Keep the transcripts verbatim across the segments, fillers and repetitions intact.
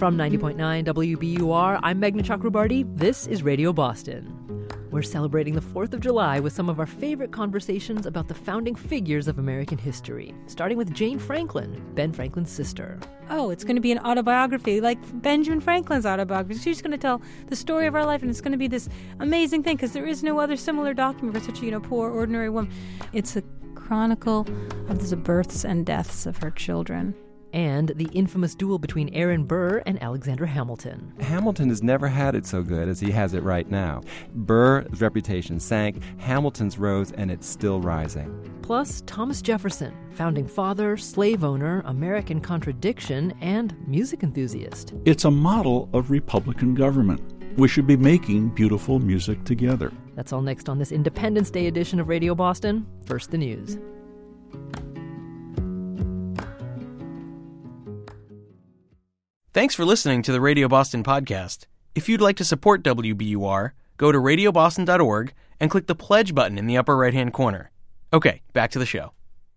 From ninety point nine W B U R, I'm Meghna Chakrabarti. This is Radio Boston. We're celebrating the fourth of July with some of our favorite conversations about the founding figures of American history, starting with Jane Franklin, Ben Franklin's sister. Oh, it's going to be an autobiography, like Benjamin Franklin's autobiography. She's going to tell the story of our life, and it's going to be this amazing thing, because there is no other similar document for such a, you know, poor, ordinary woman. It's a chronicle of the births and deaths of her children. And the infamous duel between Aaron Burr and Alexander Hamilton. Hamilton has never had it so good as he has it right now. Burr's reputation sank, Hamilton's rose, and it's still rising. Plus, Thomas Jefferson, founding father, slave owner, American contradiction, and music enthusiast. It's a model of Republican government. We should be making beautiful music together. That's all next on this Independence Day edition of Radio Boston. First, the news. Thanks for listening to the Radio Boston podcast. If you'd like to support W B U R, go to radio boston dot org and click the pledge button in the upper right-hand corner. Okay, back to the show.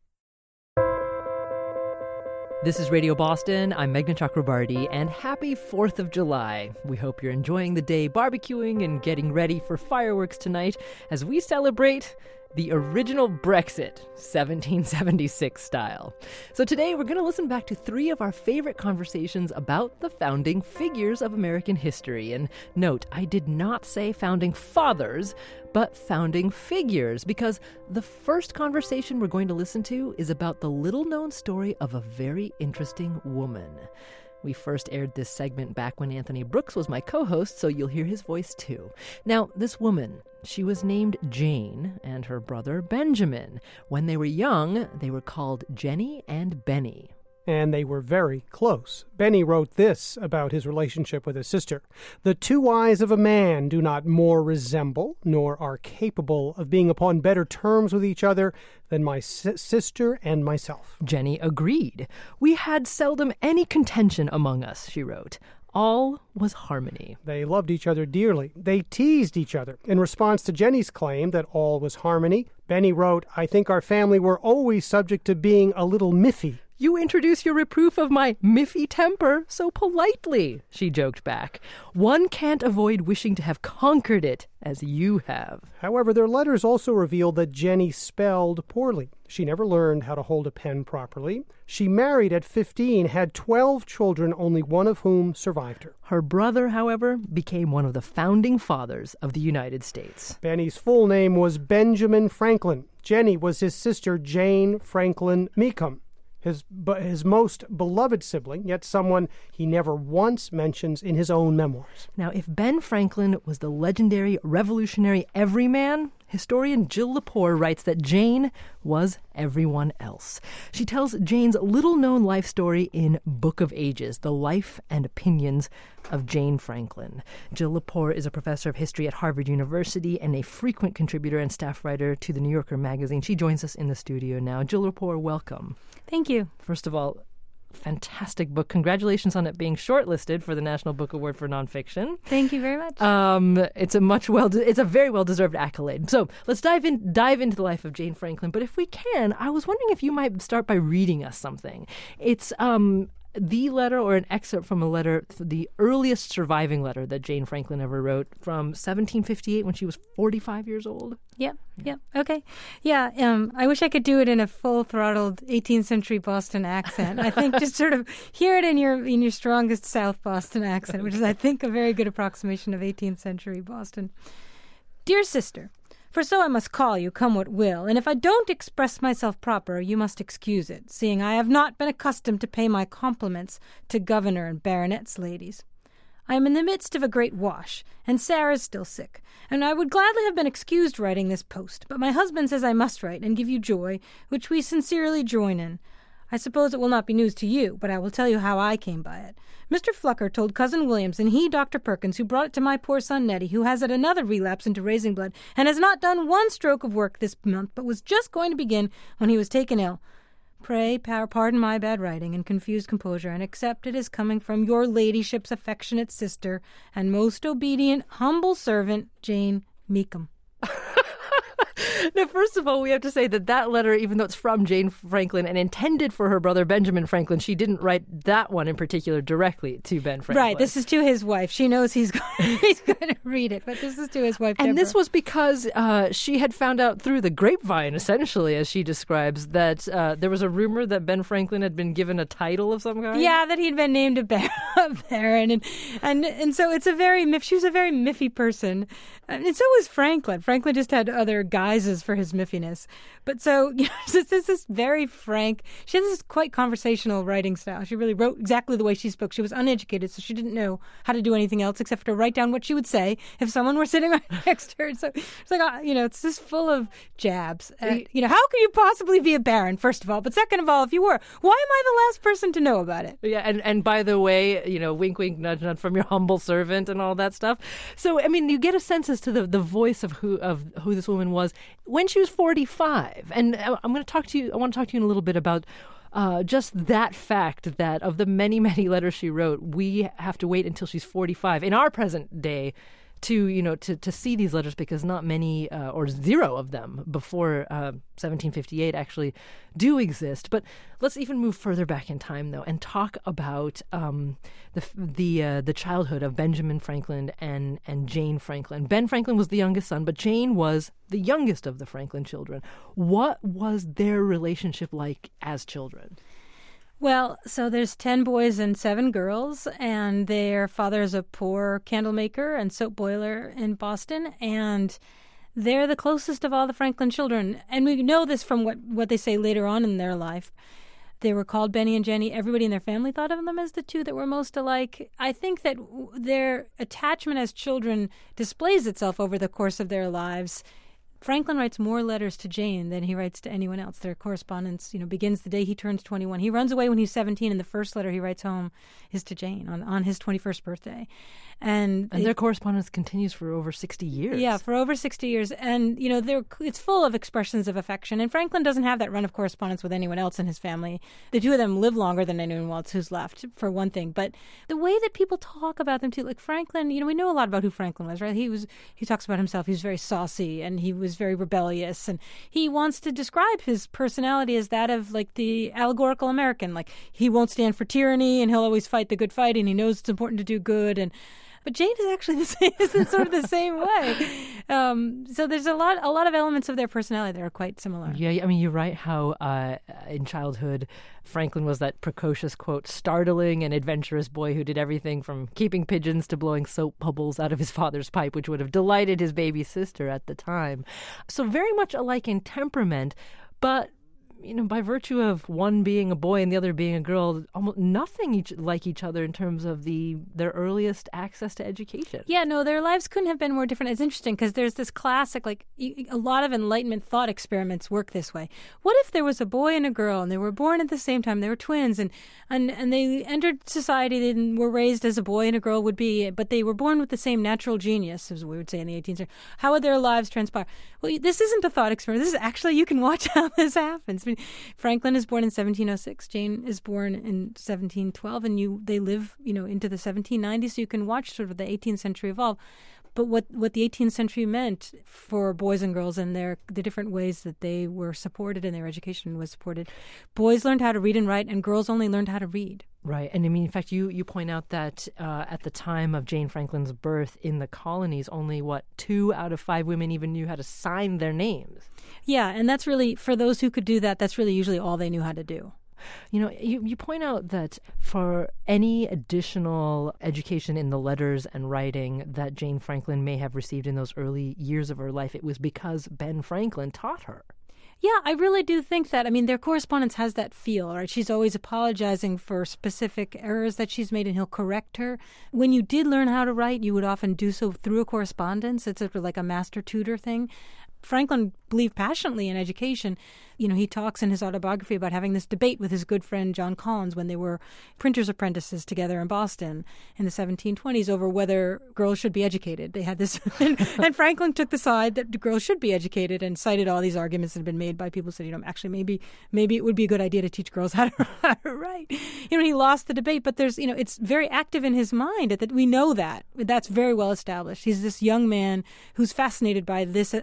This is Radio Boston. I'm Meghna Chakrabarti, and happy fourth of July. We hope you're enjoying the day barbecuing and getting ready for fireworks tonight as we celebrate the original Brexit, seventeen seventy-six style. So today we're going to listen back to three of our favorite conversations about the founding figures of American history. And note, I did not say founding fathers, but founding figures, because the first conversation we're going to listen to is about the little-known story of a very interesting woman. We first aired this segment back when Anthony Brooks was my co-host, so you'll hear his voice too. Now, this woman, she was named Jane, and her brother Benjamin. When they were young, they were called Jenny and Benny. And they were very close. Benny wrote this about his relationship with his sister. The two eyes of a man do not more resemble, nor are capable of being upon better terms with each other than my si- sister and myself. Jenny agreed. We had seldom any contention among us, she wrote. All was harmony. They loved each other dearly. They teased each other. In response to Jenny's claim that all was harmony, Benny wrote, I think our family were always subject to being a little miffy. You introduce your reproof of my miffy temper so politely, she joked back. One can't avoid wishing to have conquered it as you have. However, their letters also revealed that Jenny spelled poorly. She never learned how to hold a pen properly. She married at fifteen, had twelve children, only one of whom survived her. Her brother, however, became one of the founding fathers of the United States. Benny's full name was Benjamin Franklin. Jenny was his sister Jane Franklin Mecum. His, but his most beloved sibling, yet someone he never once mentions in his own memoirs. Now, if Ben Franklin was the legendary revolutionary everyman, historian Jill Lepore writes that Jane was everyone else. She tells Jane's little-known life story in Book of Ages, The Life and Opinions of Jane Franklin. Jill Lepore is a professor of history at Harvard University and a frequent contributor and staff writer to The New Yorker magazine. She joins us in the studio now. Jill Lepore, welcome. Thank you. First of all, fantastic book. Congratulations on it being shortlisted for the National Book Award for Nonfiction. Thank you very much. Um, it's a much well, de- it's a very well deserved accolade. So let's dive in, dive into the life of Jane Franklin. But if we can, I was wondering if you might start by reading us something. It's um. the letter or an excerpt from a letter, the earliest surviving letter that Jane Franklin ever wrote from seventeen fifty-eight when she was forty-five years old. Yeah, yeah, okay. Yeah, um, I wish I could do it in a full-throttled eighteenth century Boston accent. I think just sort of hear it in your in your strongest South Boston accent, which is, I think, a very good approximation of eighteenth century Boston. Dear sister, for so I must call you, come what will, and if I don't express myself proper, you must excuse it, seeing I have not been accustomed to pay my compliments to governor and baronet's ladies. I am in the midst of a great wash, and Sarah's still sick, and I would gladly have been excused writing this post, but my husband says I must write and give you joy, which we sincerely join in. I suppose it will not be news to you, but I will tell you how I came by it. Mister Flucker told Cousin Williams, and he, Doctor Perkins, who brought it to my poor son Nettie, who has had another relapse into raising blood, and has not done one stroke of work this month, but was just going to begin when he was taken ill. Pray pardon my bad writing and confused composure, and accept it as coming from your ladyship's affectionate sister and most obedient, humble servant, Jane Mecum. Now, first of all, we have to say that that letter, even though it's from Jane Franklin and intended for her brother Benjamin Franklin, she didn't write that one in particular directly to Ben Franklin. Right. This is to his wife. She knows he's going, he's going to read it, but this is to his wife, And Deborah. this was because uh, she had found out through the grapevine, essentially, as she describes, that uh, there was a rumor that Ben Franklin had been given a title of some kind. Yeah, that he'd been named a, bar- a baron, and, and and so it's a very miff. She was a very miffy person, and so was Franklin. Franklin just had other guises for his miffiness, but so you know, this is this very frank. She has this quite conversational writing style. She really wrote exactly the way she spoke. She was uneducated, so she didn't know how to do anything else except for write down what she would say if someone were sitting right next to her. So it's like uh, you know, it's just full of jabs. At, you know, how could you possibly be a baron? First of all, but second of all, if you were, why am I the last person to know about it? Yeah, and, and by the way, you know, wink, wink, nudge, nudge from your humble servant and all that stuff. So, I mean, you get a sense as to the, the voice of who of who this woman was when she was forty-five. And I'm going to talk to you, I want to talk to you in a little bit about uh, just that fact that of the many, many letters she wrote, we have to wait until she's forty-five in our present day to, you know, to, to see these letters, because not many uh, or zero of them before uh, seventeen fifty-eight actually do exist. But let's even move further back in time, though, and talk about um, the the uh, the childhood of Benjamin Franklin and, and Jane Franklin. Ben Franklin was the youngest son, but Jane was the youngest of the Franklin children. What was their relationship like as children? Well, so there's ten boys and seven girls, and their father is a poor candle maker and soap boiler in Boston, and they're the closest of all the Franklin children. And we know this from what, what they say later on in their life. They were called Benny and Jenny. Everybody in their family thought of them as the two that were most alike. I think that their attachment as children displays itself over the course of their lives. Franklin writes more letters to Jane than he writes to anyone else. Their correspondence, you know, begins the day he turns twenty-one. He runs away when he's seventeen, and the first letter he writes home is to Jane on, on his twenty-first birthday. And, and it, their correspondence continues for over sixty years. Yeah, for over sixty years. And, you know, they're, it's full of expressions of affection. And Franklin doesn't have that run of correspondence with anyone else in his family. The two of them live longer than anyone else who's left, for one thing. But the way that people talk about them, too, like Franklin, you know, we know a lot about who Franklin was, right? He was, he talks about himself. He was very saucy, and he was very rebellious. And he wants to describe his personality as that of, like, the allegorical American. Like, he won't stand for tyranny, and he'll always fight the good fight, and he knows it's important to do good. And But Jane is actually the same, is sort of the same way. Um, so there's a lot, a lot of elements of their personality that are quite similar. Yeah, I mean, you're right. How uh, in childhood, Franklin was that precocious, quote, startling and adventurous boy who did everything from keeping pigeons to blowing soap bubbles out of his father's pipe, which would have delighted his baby sister at the time. So very much alike in temperament, but you know, by virtue of one being a boy and the other being a girl, almost nothing each, like each other in terms of the their earliest access to education. Yeah, no, their lives couldn't have been more different. It's interesting because there's this classic, like, a lot of Enlightenment thought experiments work this way. What if there was a boy and a girl, and they were born at the same time, they were twins, and, and, and they entered society and were raised as a boy and a girl would be, but they were born with the same natural genius, as we would say in the eighteenth century. How would their lives transpire? Well, this isn't a thought experiment. This is actually, you can watch how this happens. I mean, Franklin is born in seventeen oh six. Jane is born in seventeen twelve, and you they live, you know, into the seventeen nineties. So you can watch sort of the eighteenth century evolve. But what, what the eighteenth century meant for boys and girls and their the different ways that they were supported and their education was supported. Boys learned how to read and write, and girls only learned how to read. Right. And I mean, in fact, you, you point out that uh, at the time of Jane Franklin's birth in the colonies, only, what, two out of five women even knew how to sign their names. Yeah, and that's really, for those who could do that, that's really usually all they knew how to do. You know, you, you point out that for any additional education in the letters and writing that Jane Franklin may have received in those early years of her life, it was because Ben Franklin taught her. Yeah, I really do think that. I mean, their correspondence has that feel, right? She's always apologizing for specific errors that she's made, and he'll correct her. When you did learn how to write, you would often do so through a correspondence. It's sort of like a master tutor thing. Franklin believed passionately in education. You know, he talks in his autobiography about having this debate with his good friend John Collins when they were printers' apprentices together in Boston in the seventeen twenties over whether girls should be educated. They had this, and, and Franklin took the side that girls should be educated and cited all these arguments that had been made by people who said, you know, actually maybe maybe it would be a good idea to teach girls how to, how to write. You know, he lost the debate, but there's, you know, it's very active in his mind that we know that. That's very well established. He's this young man who's fascinated by this, a, a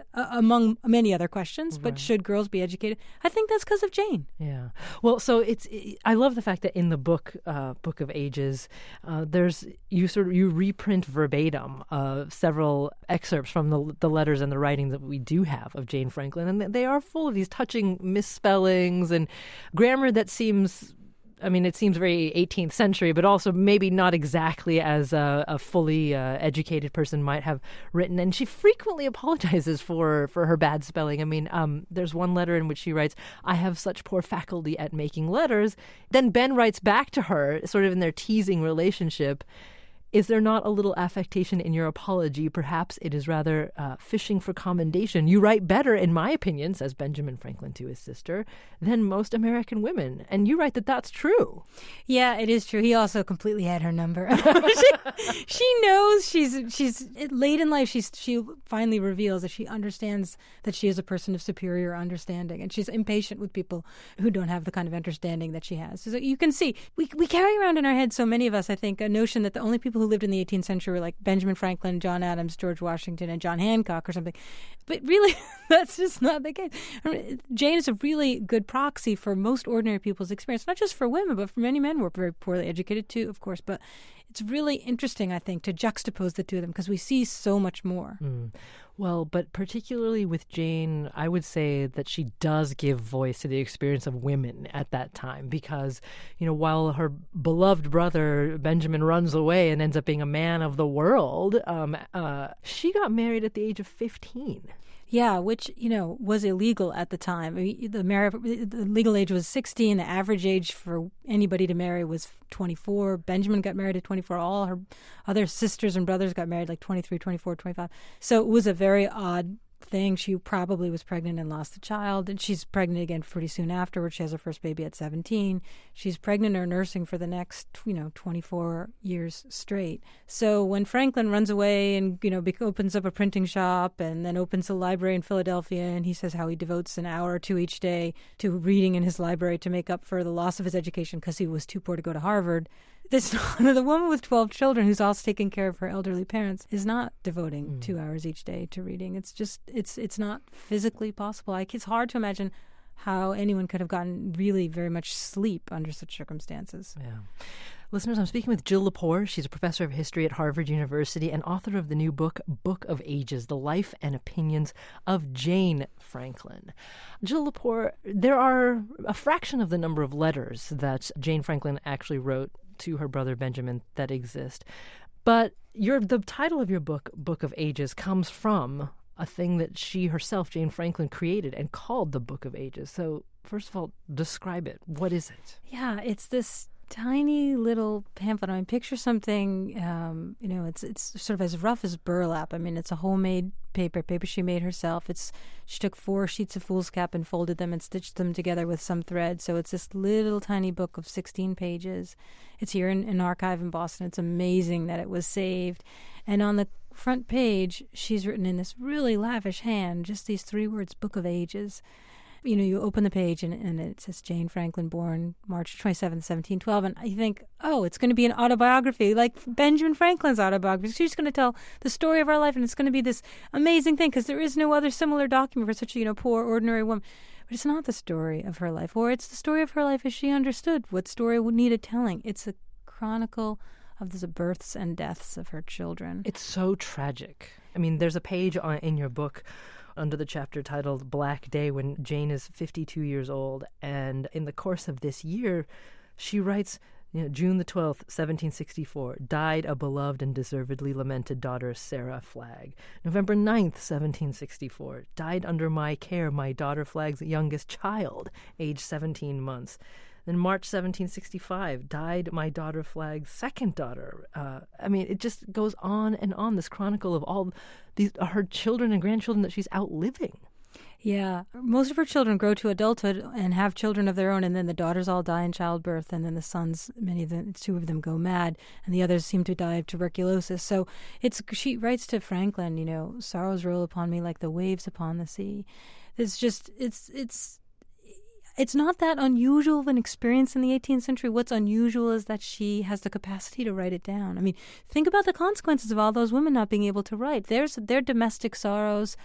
among many other questions. But Right. should girls be educated? I think that's because of Jane. Yeah. Well, so it's. I love the fact that in the book, uh, Book of Ages, uh, there's you sort of you reprint verbatim uh, several excerpts from the the letters and the writings that we do have of Jane Franklin, and they are full of these touching misspellings and grammar that seems. I mean, it seems very eighteenth century, but also maybe not exactly as a, a fully uh, educated person might have written. And she frequently apologizes for, for her bad spelling. I mean, um, there's one letter in which she writes, "I have such poor faculty at making letters." Then Ben writes back to her, sort of in their teasing relationship, "Is there not a little affectation in your apology? Perhaps it is rather uh, fishing for commendation. You write better, in my opinion," says Benjamin Franklin to his sister, "than most American women." And you write that that's true. Yeah, it is true. He also completely had her number. she, she knows she's she's late in life. She's she finally reveals that she understands that she is a person of superior understanding, and she's impatient with people who don't have the kind of understanding that she has. So you can see we we carry around in our heads, so many of us, I think, a notion that the only people who lived in the eighteenth century were like Benjamin Franklin, John Adams, George Washington, and John Hancock or something. But really, that's just not the case. I mean, Jane is a really good proxy for most ordinary people's experience, not just for women, but for many men who are very poorly educated too, of course. But it's really interesting, I think, to juxtapose the two of them because we see so much more. Mm. Well, but particularly with Jane, I would say that she does give voice to the experience of women at that time because, you know, while her beloved brother Benjamin runs away and ends up being a man of the world, um, uh, she got married at the age of fifteen. Yeah, which, you know, was illegal at the time. I mean, the, mar- the legal age was sixteen. The average age for anybody to marry was twenty-four. Benjamin got married at twenty-four. All her other sisters and brothers got married like twenty-three, twenty-four, twenty-five. So it was a very odd thing. She probably was pregnant and lost the child, and she's pregnant again pretty soon afterwards. She has her first baby at seventeen. She's pregnant or nursing for the next, you know, twenty-four years straight. So when Franklin runs away and, you know, be- opens up a printing shop and then opens a library in Philadelphia, and he says how he devotes an hour or two each day to reading in his library to make up for the loss of his education because he was too poor to go to Harvard. This the woman with twelve children who's also taking care of her elderly parents is not devoting mm. two hours each day to reading. It's just it's it's not physically possible. Like, it's hard to imagine how anyone could have gotten really very much sleep under such circumstances. Yeah. Listeners, I'm speaking with Jill Lepore. She's a professor of history at Harvard University and author of the new book, Book of Ages, The Life and Opinions of Jane Franklin. Jill Lepore, there are a fraction of the number of letters that Jane Franklin actually wrote to her brother Benjamin that exist. But your the title of your book, Book of Ages, comes from a thing that she herself, Jane Franklin, created and called the Book of Ages. So first of all, describe it. What is it? Yeah, it's this tiny little pamphlet. I mean, picture something, um, you know, it's it's sort of as rough as burlap. I mean, it's a homemade paper, paper she made herself. It's she took four sheets of foolscap and folded them and stitched them together with some thread. So it's this little tiny book of sixteen pages. It's here in an archive in Boston. It's amazing that it was saved. And on the front page, she's written in this really lavish hand just these three words, Book of Ages. You know, you open the page and, and it says Jane Franklin, born March twenty-seventh, seventeen twelve. And I think, oh, it's going to be an autobiography like Benjamin Franklin's autobiography. She's going to tell the story of our life, and it's going to be this amazing thing because there is no other similar document for such a, you know, poor, ordinary woman. But it's not the story of her life, or it's the story of her life as she understood what story needed telling. It's a chronicle of the births and deaths of her children. It's so tragic. I mean, there's a page on, in your book under the chapter titled Black Day when Jane is fifty-two years old. And in the course of this year, she writes, you know, June the twelfth, seventeen sixty-four, died a beloved and deservedly lamented daughter, Sarah Flagg. November ninth, seventeen sixty-four, died under my care my daughter Flagg's youngest child, age seventeen months. Then March seventeen sixty-five, died my daughter Flagg's second daughter. Uh, I mean, it just goes on and on, this chronicle of all these her children and grandchildren that she's outliving. Yeah. Most of her children grow to adulthood and have children of their own, and then the daughters all die in childbirth, and then the sons, many of them, two of them go mad, and the others seem to die of tuberculosis. So it's she writes to Franklin, you know, sorrows roll upon me like the waves upon the sea. It's just, it's, it's, It's not that unusual of an experience in the eighteenth century. What's unusual is that she has the capacity to write it down. I mean, think about the consequences of all those women not being able to write. There's their domestic sorrows,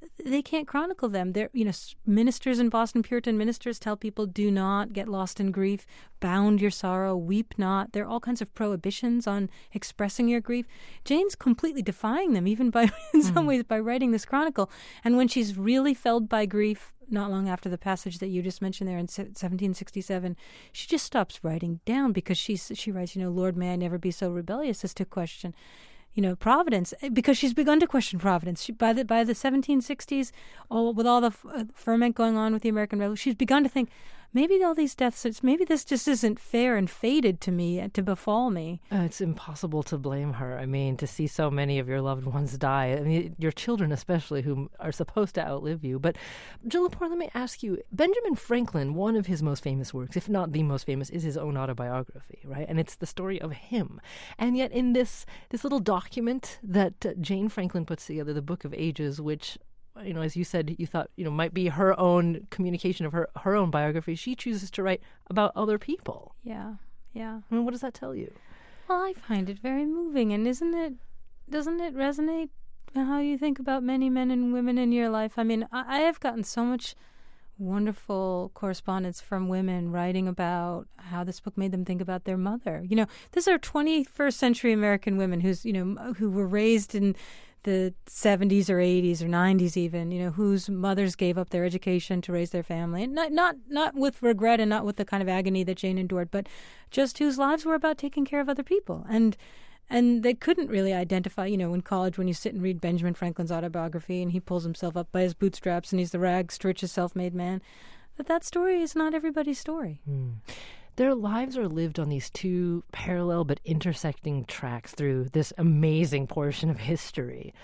they can't chronicle them. They're, you know, ministers in Boston, Puritan ministers tell people, do not get lost in grief, bound your sorrow, weep not. There are all kinds of prohibitions on expressing your grief. Jane's completely defying them, even by, in mm. some ways, by writing this chronicle. And when she's really felled by grief, not long after the passage that you just mentioned there in seventeen sixty-seven, she just stops writing down because she's, she writes, you know, Lord, may I never be so rebellious as to question, you know, Providence, because she's begun to question Providence. She, by the by the seventeen sixties, all with all the f- uh, ferment going on with the American Revolution, she's begun to think, maybe all these deaths, it's, maybe this just isn't fair and fated to me, uh, to befall me. Uh, it's impossible to blame her. I mean, to see so many of your loved ones die, I mean, your children especially, who are supposed to outlive you. But, Jill Lepore, let me ask you, Benjamin Franklin, one of his most famous works, if not the most famous, is his own autobiography, right? And it's the story of him. And yet in this, this little document that uh, Jane Franklin puts together, the Book of Ages, which, you know, as you said, you thought, you know, might be her own communication of her, her own biography, she chooses to write about other people. Yeah, yeah. I mean, what does that tell you? Well, I find it very moving, and isn't it, doesn't it resonate how you think about many men and women in your life? I mean, I, I have gotten so much wonderful correspondence from women writing about how this book made them think about their mother. You know, these are twenty-first century American women who's, you know, who were raised in the seventies or eighties or nineties even, you know, whose mothers gave up their education to raise their family. And not, not, not with regret and not with the kind of agony that Jane endured, but just whose lives were about taking care of other people. And and they couldn't really identify, you know, in college when you sit and read Benjamin Franklin's autobiography and he pulls himself up by his bootstraps and he's the rags to riches self-made man. But that story is not everybody's story. Mm. Their lives are lived on these two parallel but intersecting tracks through this amazing portion of history.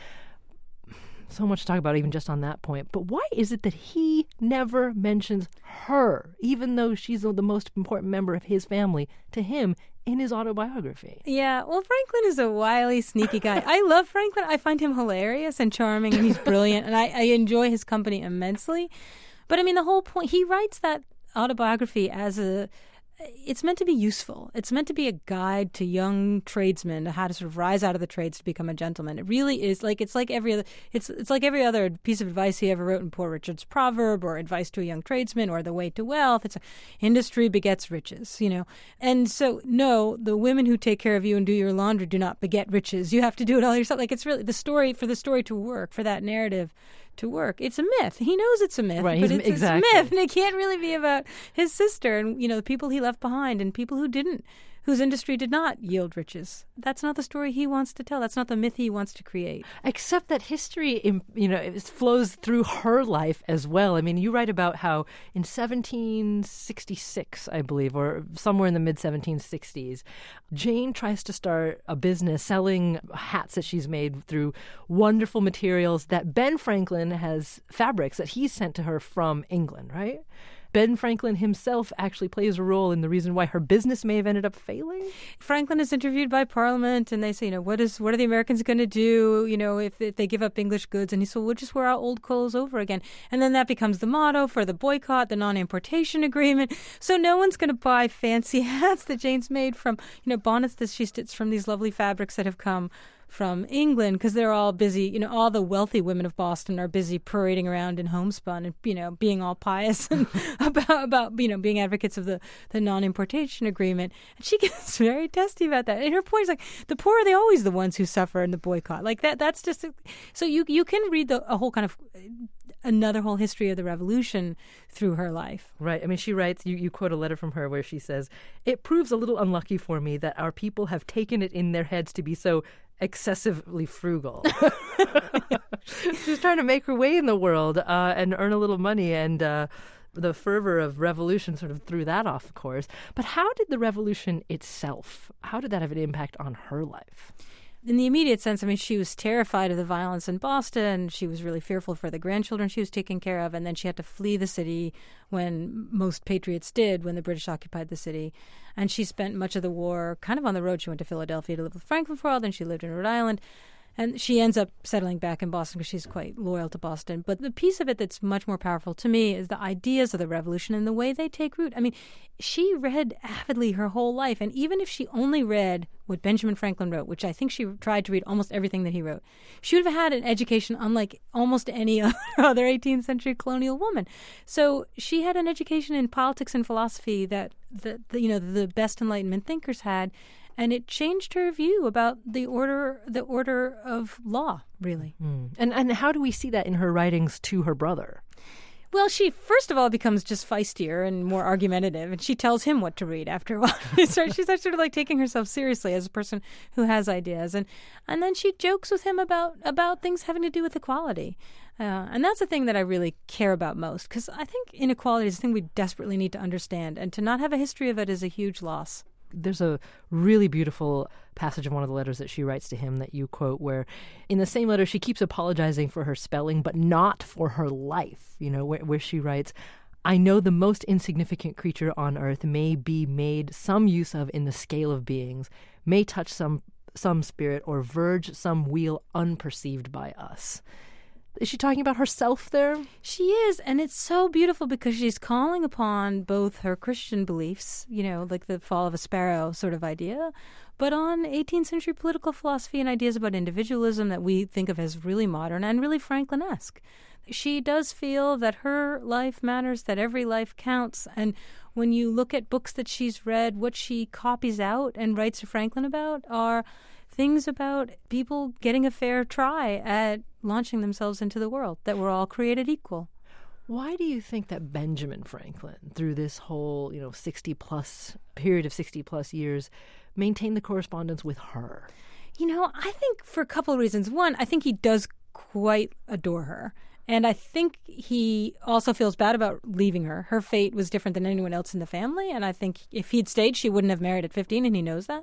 So much to talk about even just on that point. But why is it that he never mentions her, even though she's the most important member of his family, to him in his autobiography? Yeah, well, Franklin is a wily, sneaky guy. I love Franklin. I find him hilarious and charming, and he's brilliant, and I, I enjoy his company immensely. But, I mean, the whole point, he writes that autobiography as a... It's meant to be useful. It's meant to be a guide to young tradesmen how to sort of rise out of the trades to become a gentleman. It really is like it's like every other it's it's like every other piece of advice he ever wrote in Poor Richard's Proverb or Advice to a Young Tradesman or The Way to Wealth. It's a, industry begets riches, you know. And so no, the women who take care of you and do your laundry do not beget riches. You have to do it all yourself. Like it's really the story for the story to work, for that narrative to work. It's a myth. He knows it's a myth, right, but it's, exactly. it's a myth, and it can't really be about his sister and, you know, the people he left behind and people who didn't, whose industry did not yield riches. That's not the story he wants to tell. That's not the myth he wants to create. Except that history, you know, it flows through her life as well. I mean, you write about how in seventeen sixty-six, I believe, or somewhere in the mid seventeen sixties, Jane tries to start a business selling hats that she's made through wonderful materials that Ben Franklin has fabrics that he's sent to her from England, right? Ben Franklin himself actually plays a role in the reason why her business may have ended up failing. Franklin is interviewed by Parliament, and they say, you know, what is what are the Americans going to do, you know, if, if they give up English goods? And he said, we'll just wear our old clothes over again. And then that becomes the motto for the boycott, the non-importation agreement. So no one's going to buy fancy hats that Jane's made from, you know, bonnets that she stitched from these lovely fabrics that have come from England, because they're all busy, you know, all the wealthy women of Boston are busy parading around in homespun and, you know, being all pious and about, about, you know, being advocates of the, the non-importation agreement. And she gets very testy about that. And her point is like, the poor are they always the ones who suffer in the boycott. Like that, that's just, a, so you, you can read the, a whole kind of, another whole history of the revolution through her life. Right. I mean, she writes, you, you quote a letter from her where she says, it proves a little unlucky for me that our people have taken it in their heads to be so excessively frugal. She's trying to make her way in the world uh, and earn a little money, and uh, the fervor of revolution sort of threw that off, of course. But how did the revolution itself, how did that have an impact on her life? In the immediate sense, I mean, she was terrified of the violence in Boston. She was really fearful for the grandchildren she was taking care of. And then she had to flee the city when most patriots did, when the British occupied the city. And she spent much of the war kind of on the road. She went to Philadelphia to live with Franklin for a while. Then she lived in Rhode Island. And she ends up settling back in Boston because she's quite loyal to Boston. But the piece of it that's much more powerful to me is the ideas of the revolution and the way they take root. I mean, she read avidly her whole life. And even if she only read what Benjamin Franklin wrote, which I think she tried to read almost everything that he wrote, she would have had an education unlike almost any other eighteenth century colonial woman. So she had an education in politics and philosophy that the, the you know the best Enlightenment thinkers had. And it changed her view about the order, the order of law, really. Mm. And and how do we see that in her writings to her brother? Well, she first of all becomes just feistier and more argumentative, and she tells him what to read after a while. She starts sort of like taking herself seriously as a person who has ideas, and and then she jokes with him about about things having to do with equality. Uh, and that's the thing that I really care about most, because I think inequality is a thing we desperately need to understand, and to not have a history of it is a huge loss. There's a really beautiful passage in one of the letters that she writes to him that you quote, where in the same letter she keeps apologizing for her spelling, but not for her life, you know, where, where she writes, "I know the most insignificant creature on earth may be made some use of in the scale of beings, may touch some some spirit or verge some wheel unperceived by us." Is she talking about herself there? She is, and it's so beautiful because she's calling upon both her Christian beliefs, you know, like the fall of a sparrow sort of idea, but on eighteenth century political philosophy and ideas about individualism that we think of as really modern and really Franklin-esque. She does feel that her life matters, that every life counts, and when you look at books that she's read, what she copies out and writes to Franklin about are things about people getting a fair try at launching themselves into the world, that we're all created equal. Why do you think that Benjamin Franklin, through this whole, you know, sixty-plus period of sixty-plus years, maintained the correspondence with her? You know, I think for a couple of reasons. One, I think he does quite adore her. And I think he also feels bad about leaving her. Her fate was different than anyone else in the family, and I think if he'd stayed, she wouldn't have married at fifteen, and he knows that.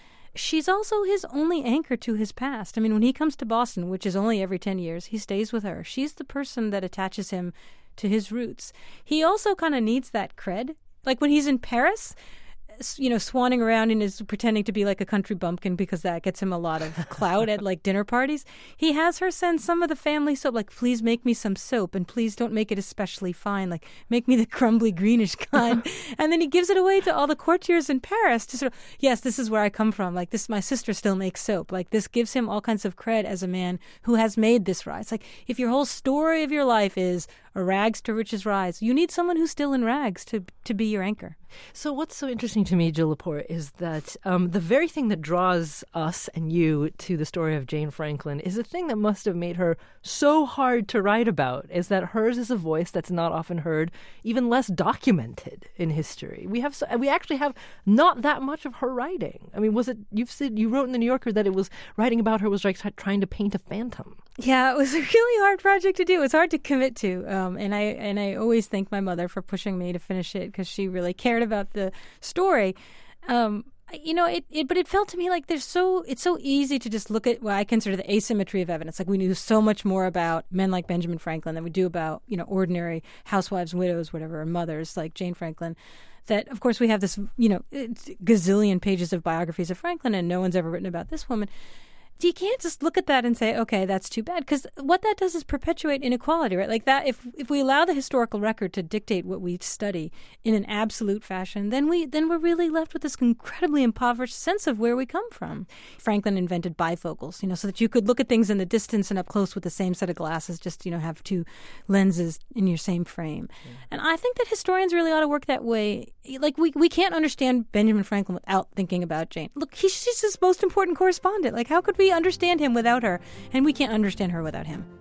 She's also his only anchor to his past. I mean, when he comes to Boston, which is only every ten years, he stays with her. She's the person that attaches him to his roots. He also kind of needs that cred. Like when he's in Paris, you know, swanning around and is pretending to be like a country bumpkin because that gets him a lot of clout at like dinner parties. He has her send some of the family soap, like, please make me some soap and please don't make it especially fine. Like, make me the crumbly greenish kind. And then he gives it away to all the courtiers in Paris to sort of, yes, this is where I come from. Like, this, my sister still makes soap. Like, this gives him all kinds of cred as a man who has made this rise. Like, if your whole story of your life is a rags to riches rise, you need someone who's still in rags to to be your anchor. So what's so interesting to me, Jill Lepore, is that um, the very thing that draws us and you to the story of Jane Franklin is a thing that must have made her so hard to write about, is that hers is a voice that's not often heard, even less documented in history. We have, so, we actually have not that much of her writing. I mean, was it, you've said, you wrote in the New Yorker that it was, writing about her was like trying to paint a phantom. Yeah, it was a really hard project to do. It's hard to commit to, um, and I and I always thank my mother for pushing me to finish it because she really cared about the story. Um, you know, it, it but it felt to me like there's so it's so easy to just look at what I consider the asymmetry of evidence. Like we knew so much more about men like Benjamin Franklin than we do about, you know, ordinary housewives, widows, whatever, or mothers like Jane Franklin. That, of course, we have this, you know, gazillion pages of biographies of Franklin, and no one's ever written about this woman. You can't just look at that and say, okay, that's too bad, because what that does is perpetuate inequality, right? Like that, if if we allow the historical record to dictate what we study in an absolute fashion, then we then we're really left with this incredibly impoverished sense of where we come from. Franklin invented bifocals, you know, so that you could look at things in the distance and up close with the same set of glasses, just, you know, have two lenses in your same frame. Mm. And I think that historians really ought to work that way. Like we we can't understand Benjamin Franklin without thinking about Jane. Look, he, she's his most important correspondent. Like, how could we understand him without her? And we can't understand her without him.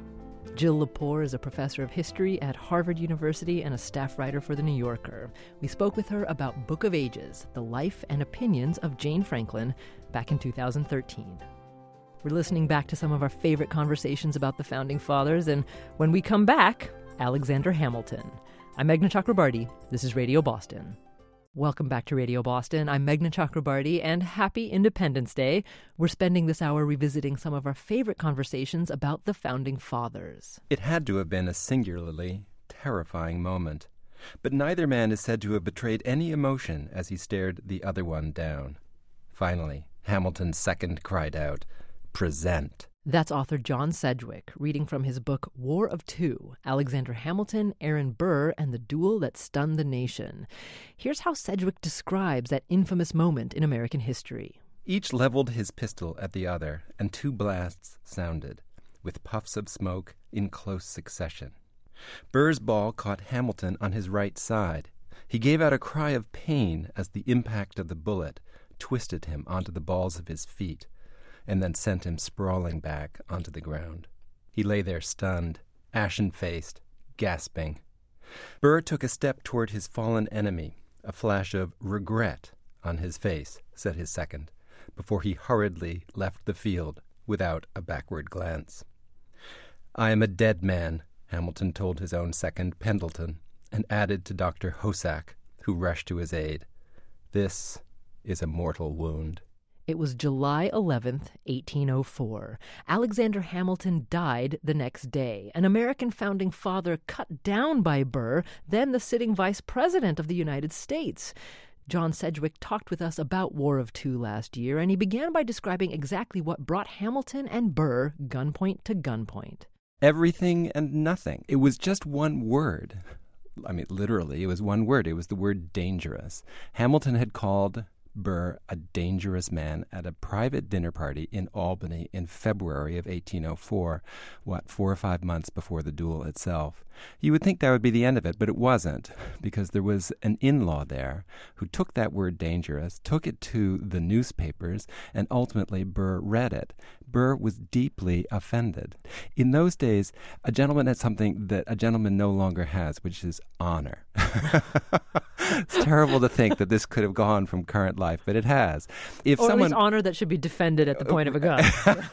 Jill Lepore is a professor of history at Harvard University and a staff writer for The New Yorker. We spoke with her about Book of Ages, the life and opinions of Jane Franklin, back in two thousand thirteen. We're listening back to some of our favorite conversations about the Founding Fathers, and when we come back, Alexander Hamilton. I'm Meghna Chakrabarty. This is Radio Boston. Welcome back to Radio Boston. I'm Meghna Chakrabarty, and happy Independence Day. We're spending this hour revisiting some of our favorite conversations about the Founding Fathers. It had to have been a singularly terrifying moment. But neither man is said to have betrayed any emotion as he stared the other one down. Finally, Hamilton's second cried out, present. That's author John Sedgwick, reading from his book War of Two, Alexander Hamilton, Aaron Burr, and the Duel That Stunned the Nation. Here's how Sedgwick describes that infamous moment in American history. Each leveled his pistol at the other, and two blasts sounded, with puffs of smoke in close succession. Burr's ball caught Hamilton on his right side. He gave out a cry of pain as the impact of the bullet twisted him onto the balls of his feet, and then sent him sprawling back onto the ground. He lay there stunned, ashen-faced, gasping. Burr took a step toward his fallen enemy. A flash of regret on his face, said his second, before he hurriedly left the field without a backward glance. "I am a dead man," Hamilton told his own second, Pendleton, and added to Doctor Hosack, who rushed to his aid, "This is a mortal wound." It was July eleventh, eighteen oh four. Alexander Hamilton died the next day, an American founding father cut down by Burr, then the sitting vice president of the United States. John Sedgwick talked with us about War of Two last year, and he began by describing exactly what brought Hamilton and Burr gunpoint to gunpoint. Everything and nothing. It was just one word. I mean, literally, it was one word. It was the word dangerous. Hamilton had called Burr a dangerous man at a private dinner party in Albany in February of eighteen oh four, what, four or five months before the duel itself. You would think that would be the end of it, but it wasn't, because there was an in-law there who took that word dangerous, took it to the newspapers, and ultimately Burr read it. Burr was deeply offended. In those days, a gentleman had something that a gentleman no longer has, which is honor. It's terrible to think that this could have gone from current life, but it has. If or someone... at least honor that should be defended at the point of a gun.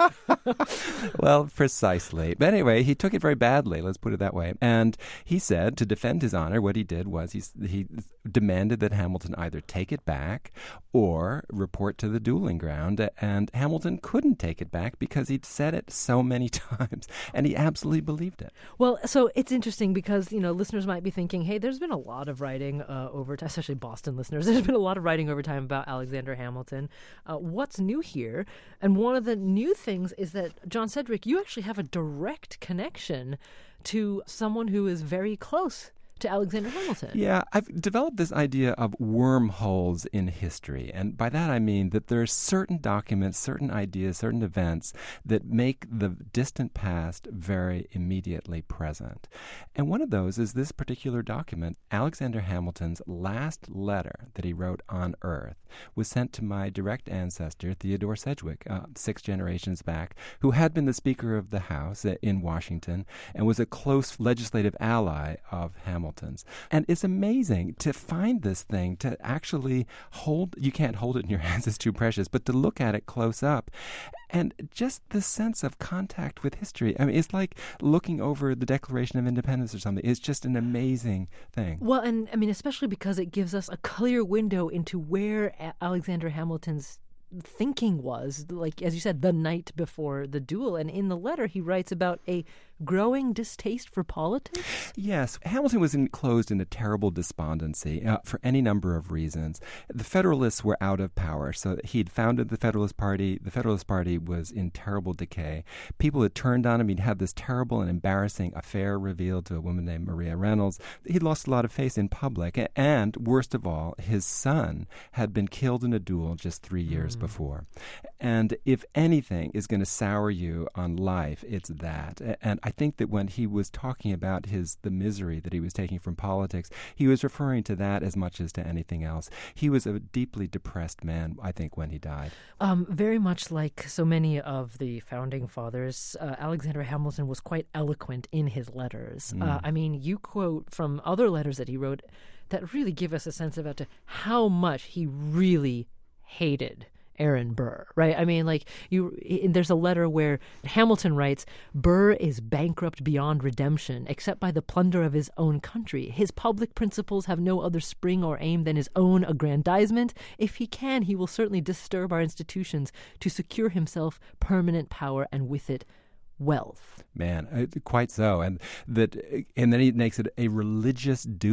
Well, precisely. But anyway, he took it very badly, let's put it that way. And he said, to defend his honor, what he did was he, he demanded that Hamilton either take it back or report to the dueling ground. And Hamilton couldn't take it back because he'd said it so many times, and he absolutely believed it. Well, so it's interesting because, you know, listeners might be thinking, hey, there's been a lot of writing uh, over time, especially Boston listeners. There's been a lot of writing over time about Alexander Hamilton. Uh, what's new here? And one of the new things is that, John Sedgwick, you actually have a direct connection to someone who is very close to Alexander Hamilton. Yeah, I've developed this idea of wormholes in history. And by that I mean that there are certain documents, certain ideas, certain events that make the distant past very immediately present. And one of those is this particular document. Alexander Hamilton's last letter that he wrote on Earth was sent to my direct ancestor, Theodore Sedgwick, uh, six generations back, who had been the Speaker of the House in Washington and was a close legislative ally of Hamilton. And it's amazing to find this thing, to actually hold, you can't hold it in your hands, it's too precious, but to look at it close up. And just the sense of contact with history. I mean, it's like looking over the Declaration of Independence or something. It's just an amazing thing. Well, and I mean, especially because it gives us a clear window into where Alexander Hamilton's thinking was, like, as you said, the night before the duel. And in the letter, he writes about a growing distaste for politics? Yes. Hamilton was enclosed in a terrible despondency uh, for any number of reasons. The Federalists were out of power, so he'd founded the Federalist Party. The Federalist Party was in terrible decay. People had turned on him. He'd had this terrible and embarrassing affair revealed to a woman named Maria Reynolds. He'd lost a lot of face in public. And, worst of all, his son had been killed in a duel just three years mm. before. And if anything is going to sour you on life, it's that. And I think that when he was talking about his the misery that he was taking from politics, he was referring to that as much as to anything else. He was a deeply depressed man, I think, when he died. Um, very much like so many of the founding fathers, uh, Alexander Hamilton was quite eloquent in his letters. Mm. Uh, I mean, you quote from other letters that he wrote that really give us a sense about to how much he really hated Aaron Burr, right? I mean, like, you. There's a letter where Hamilton writes, Burr is bankrupt beyond redemption, except by the plunder of his own country. His public principles have no other spring or aim than his own aggrandizement. If he can, he will certainly disturb our institutions to secure himself permanent power and with it wealth. Man, uh, quite so. And that, and then he makes it a religious duty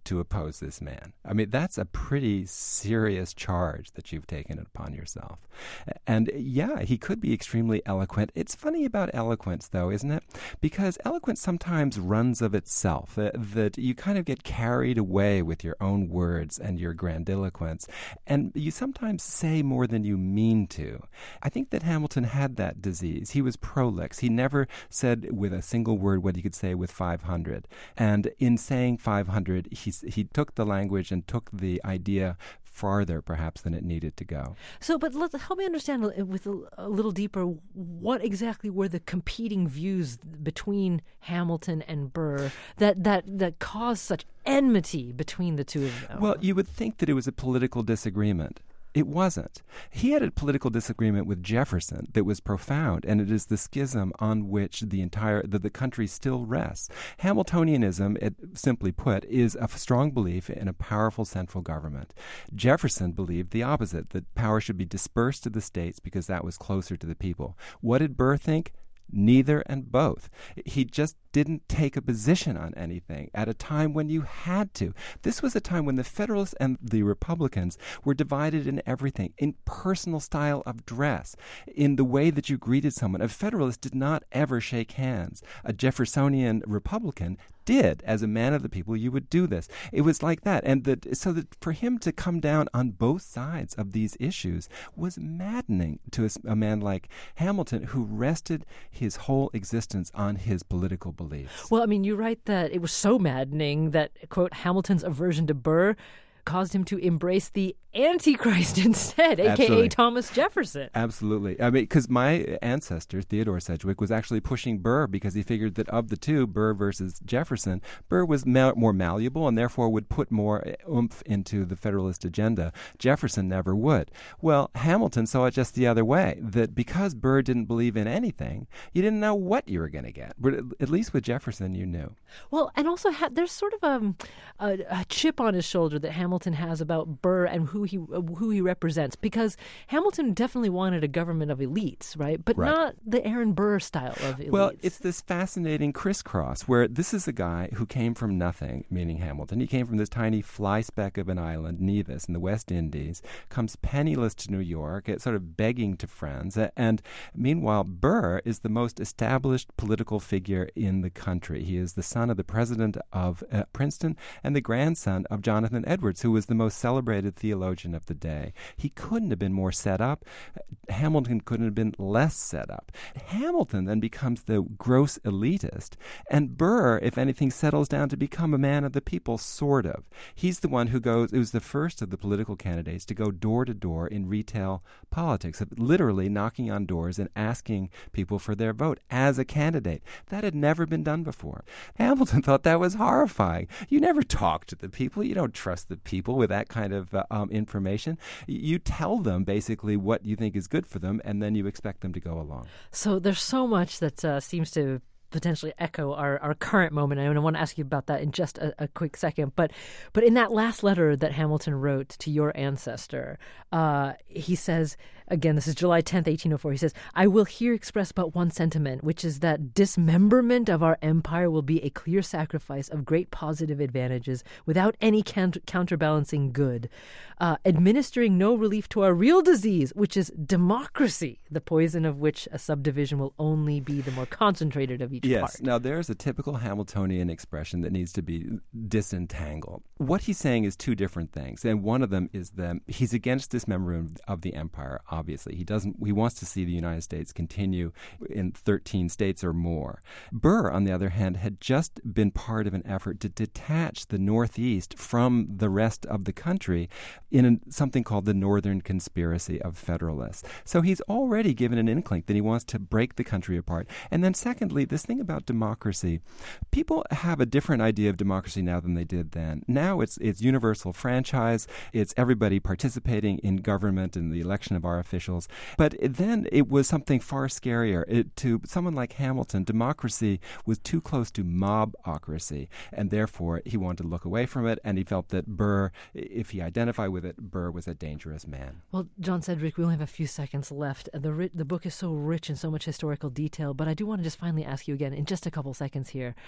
to oppose this man. I mean, that's a pretty serious charge that you've taken upon yourself. And yeah, he could be extremely eloquent. It's funny about eloquence, though, isn't it? Because eloquence sometimes runs of itself, uh, that you kind of get carried away with your own words and your grandiloquence, and you sometimes say more than you mean to. I think that Hamilton had that disease. He was prolix. He never said with a single word what he could say with five hundred. And in saying five hundred, he, he took the language and took the idea farther, perhaps, than it needed to go. So, but let, help me understand with a, a little deeper, what exactly were the competing views between Hamilton and Burr that, that, that caused such enmity between the two of them? Well, you would think that it was a political disagreement. It wasn't. He had a political disagreement with Jefferson that was profound, and it is the schism on which the entire the, the country still rests. Hamiltonianism, it, simply put, is a strong belief in a powerful central government. Jefferson believed the opposite, that power should be dispersed to the states because that was closer to the people. What did Burr think? Neither and both. He just didn't take a position on anything at a time when you had to. This was a time when the Federalists and the Republicans were divided in everything, in personal style of dress, in the way that you greeted someone. A Federalist did not ever shake hands. A Jeffersonian Republican did. As a man of the people, you would do this. It was like that. And that, so that for him to come down on both sides of these issues was maddening to a, a man like Hamilton, who rested his whole existence on his political beliefs. Well, I mean, you write that it was so maddening that, quote, Hamilton's aversion to Burr caused him to embrace the Antichrist instead, a k a. Thomas Jefferson. Absolutely. I mean, because my ancestor, Theodore Sedgwick, was actually pushing Burr because he figured that of the two, Burr versus Jefferson, Burr was ma- more malleable and therefore would put more oomph into the Federalist agenda. Jefferson never would. Well, Hamilton saw it just the other way, that because Burr didn't believe in anything, you didn't know what you were going to get. But at least with Jefferson, you knew. Well, and also ha- there's sort of um, a, a chip on his shoulder that Hamilton has about Burr and who he uh, who he represents, because Hamilton definitely wanted a government of elites, right? But right. not the Aaron Burr style of elites. Well, it's this fascinating crisscross where this is a guy who came from nothing, meaning Hamilton. He came from this tiny fly speck of an island, Nevis, in the West Indies, comes penniless to New York, sort of begging to friends. And meanwhile, Burr is the most established political figure in the country. He is the son of the president of uh, Princeton and the grandson of Jonathan Edwards, who was the most celebrated theologian of the day. He couldn't have been more set up. Hamilton couldn't have been less set up. Hamilton then becomes the gross elitist, and Burr, if anything, settles down to become a man of the people, sort of. He's the one who goes, it was the first of the political candidates to go door to door in retail politics, literally knocking on doors and asking people for their vote as a candidate. That had never been done before. Hamilton thought that was horrifying. You never talk to the people. You don't trust the people with that kind of uh, um, information. You tell them basically what you think is good for them, and then you expect them to go along. So there's so much that uh, seems to potentially echo our, our current moment. And I want to ask you about that in just a, a quick second. But but in that last letter that Hamilton wrote to your ancestor, uh, he says, again, this is July tenth, eighteen oh four, he says, "I will here express but one sentiment, which is that dismemberment of our empire will be a clear sacrifice of great positive advantages without any counter- counterbalancing good, uh, administering no relief to our real disease, which is democracy, the poison of which a subdivision will only be the more concentrated of each yes. part." Now, there's a typical Hamiltonian expression that needs to be disentangled. What he's saying is two different things, and one of them is that he's against dismemberment of the empire. Obviously, he doesn't. He wants to see the United States continue in thirteen states or more. Burr, on the other hand, had just been part of an effort to detach the Northeast from the rest of the country in a, something called the Northern Conspiracy of Federalists. So he's already given an inkling that he wants to break the country apart. And then, secondly, this thing about democracy. People have a different idea of democracy now than they did then. Now it's it's universal franchise. It's everybody participating in government and the election of our officials. But then it was something far scarier. It, to someone like Hamilton, democracy was too close to mobocracy, and therefore he wanted to look away from it, and he felt that Burr, if he identified with it, Burr was a dangerous man. Well, John Sedgwick, we only have a few seconds left. The ri- the book is so rich in so much historical detail, but I do want to just finally ask you again, in just a couple seconds here,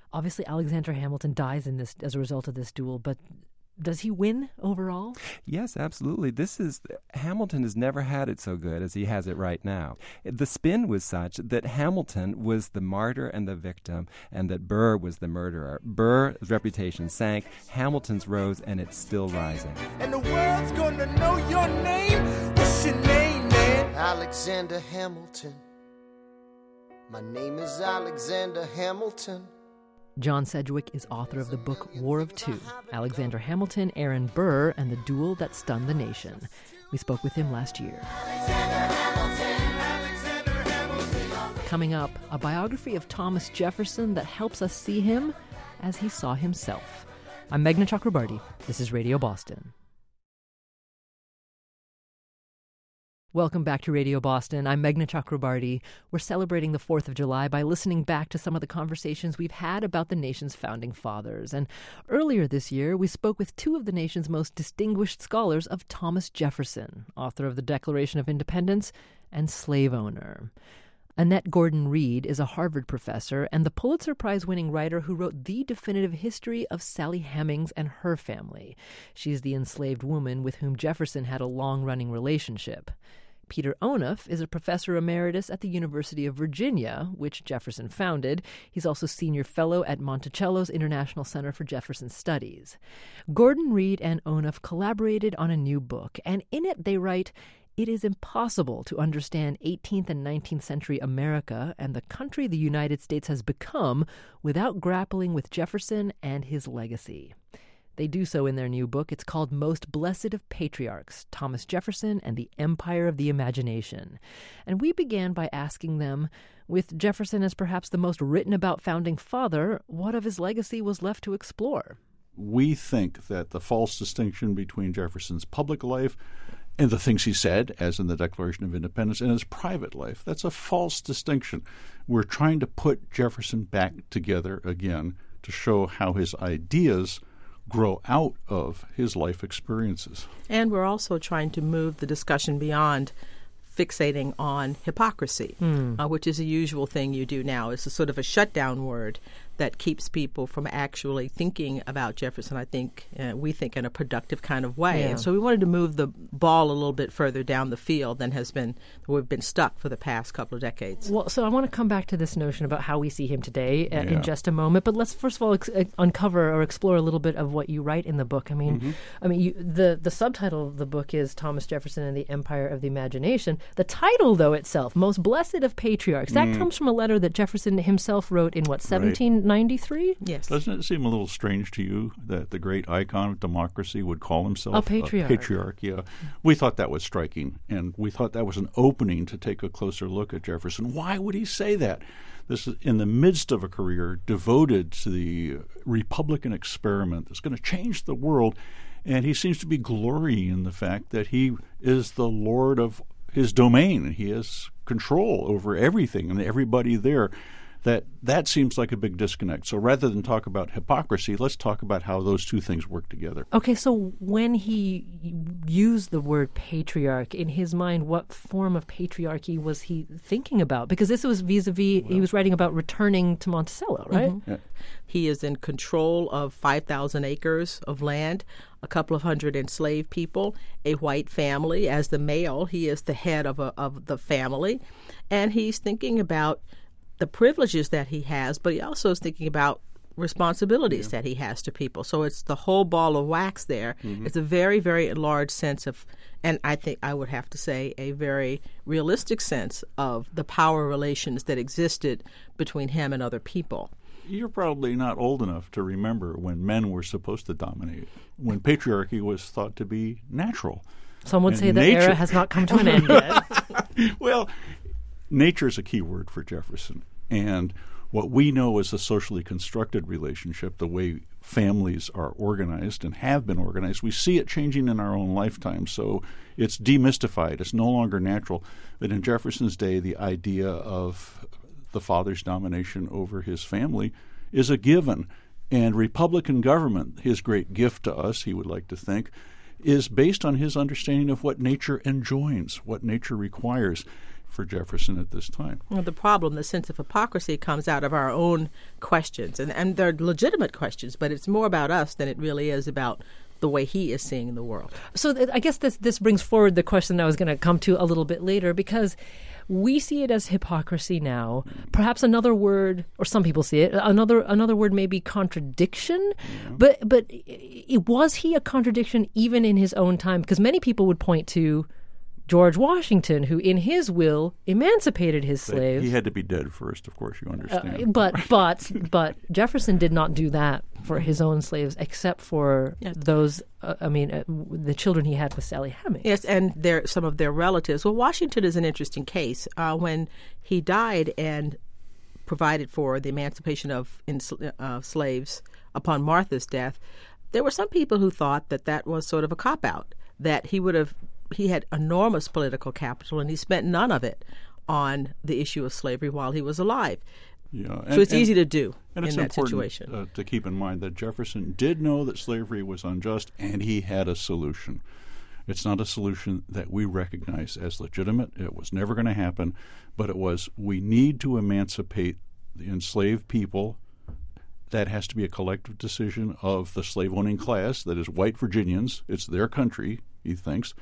Obviously, Alexander Hamilton dies in this as a result of this duel, but does he win overall? Yes, absolutely. This is Hamilton has never had it so good as he has it right now. The spin was such that Hamilton was the martyr and the victim, and that Burr was the murderer. Burr's reputation sank, Hamilton's rose, and it's still rising. And the world's gonna know your name. What's your name, man? Alexander Hamilton. My name is Alexander Hamilton. John Sedgwick is author of the book War of Two, Alexander Hamilton, Aaron Burr, and the Duel That Stunned the Nation. We spoke with him last year. Coming up, a biography of Thomas Jefferson that helps us see him as he saw himself. I'm Meghna Chakrabarty. This is Radio Boston. Welcome back to Radio Boston. I'm Meghna Chakrabarty. We're celebrating the fourth of July by listening back to some of the conversations we've had about the nation's founding fathers. And earlier this year, we spoke with two of the nation's most distinguished scholars of Thomas Jefferson, author of the Declaration of Independence and slave owner. Annette Gordon Reed is a Harvard professor and the Pulitzer Prize-winning writer who wrote the definitive history of Sally Hemings and her family. She's the enslaved woman with whom Jefferson had a long-running relationship. Peter Onuf is a professor emeritus at the University of Virginia, which Jefferson founded. He's also senior fellow at Monticello's International Center for Jefferson Studies. Gordon Reed and Onuf collaborated on a new book, and in it they write, "It is impossible to understand eighteenth and nineteenth century America and the country the United States has become without grappling with Jefferson and his legacy." They do so in their new book. It's called Most Blessed of Patriarchs, Thomas Jefferson and the Empire of the Imagination. And we began by asking them, with Jefferson as perhaps the most written about founding father, what of his legacy was left to explore? We think that the false distinction between Jefferson's public life and the things he said, as in the Declaration of Independence, and his private life, that's a false distinction. We're trying to put Jefferson back together again to show how his ideas grow out of his life experiences. And we're also trying to move the discussion beyond fixating on hypocrisy, mm. uh, which is a usual thing you do now. It's a sort of a shutdown word that keeps people from actually thinking about Jefferson, I think, uh, we think, in a productive kind of way. Yeah. And so we wanted to move the ball a little bit further down the field than has been, we've been stuck for the past couple of decades. Well, so I want to come back to this notion about how we see him today uh, yeah. in just a moment. But let's first of all ex- uh, uncover or explore a little bit of what you write in the book. I mean, mm-hmm. I mean, you, the the subtitle of the book is Thomas Jefferson and the Empire of the Imagination. The title, though, itself, Most Blessed of Patriarchs, that mm. comes from a letter that Jefferson himself wrote in, what, seventeen ninety-three? Right. Yes. Doesn't it seem a little strange to you that the great icon of democracy would call himself a patriarch? A patriarch, yeah. We thought that was striking, and we thought that was an opening to take a closer look at Jefferson. Why would he say that? This is in the midst of a career devoted to the Republican experiment that's going to change the world, and he seems to be glorying in the fact that he is the lord of his domain. He has control over everything and everybody there. That that seems like a big disconnect. So rather than talk about hypocrisy, let's talk about how those two things work together. Okay, so when he used the word patriarch, in his mind, what form of patriarchy was he thinking about? Because this was vis-a-vis, well, he was writing about returning to Monticello, right? Mm-hmm. Yeah. He is in control of five thousand acres of land, a couple of hundred enslaved people, a white family. As the male, he is the head of, a, of the family, and he's thinking about the privileges that he has, but he also is thinking about responsibilities yeah. that he has to people. So it's the whole ball of wax there. Mm-hmm. It's a very, very large sense of, and I think I would have to say a very realistic sense of the power relations that existed between him and other people. You're probably not old enough to remember when men were supposed to dominate, when patriarchy was thought to be natural. Some would and say nature... that era has not come to an end yet. Well, nature is a key word for Jefferson, and what we know is a socially constructed relationship, the way families are organized and have been organized, we see it changing in our own lifetime. So it's demystified. It's no longer natural. But in Jefferson's day, the idea of the father's domination over his family is a given. And Republican government, his great gift to us, he would like to think, is based on his understanding of what nature enjoins, what nature requires. for Jefferson at this time. Well, the problem, the sense of hypocrisy, comes out of our own questions, and, and they're legitimate questions, but it's more about us than it really is about the way he is seeing the world. So th- I guess this this brings forward the question I was going to come to a little bit later, because we see it as hypocrisy now. Perhaps another word, or some people see it, another another word may be contradiction. Yeah. But but it, was he a contradiction even in his own time? Because many people would point to George Washington, who in his will emancipated his slaves. He had to be dead first, of course, you understand. Uh, but but but Jefferson did not do that for his own slaves, except for yes. those, uh, I mean, uh, the children he had with Sally Hemings. Yes, and their, some of their relatives. Well, Washington is an interesting case. Uh, when he died and provided for the emancipation of uh, slaves upon Martha's death, there were some people who thought that that was sort of a cop-out, that he would have he had enormous political capital, and he spent none of it on the issue of slavery while he was alive. Yeah, and, so it's and, easy to do and in it's that important, situation. Uh, to keep in mind that Jefferson did know that slavery was unjust, and he had a solution. It's not a solution that we recognize as legitimate. It was never going to happen, but it was, we need to emancipate the enslaved people. That has to be a collective decision of the slave-owning class, that is white Virginians. It's their country, he thinks.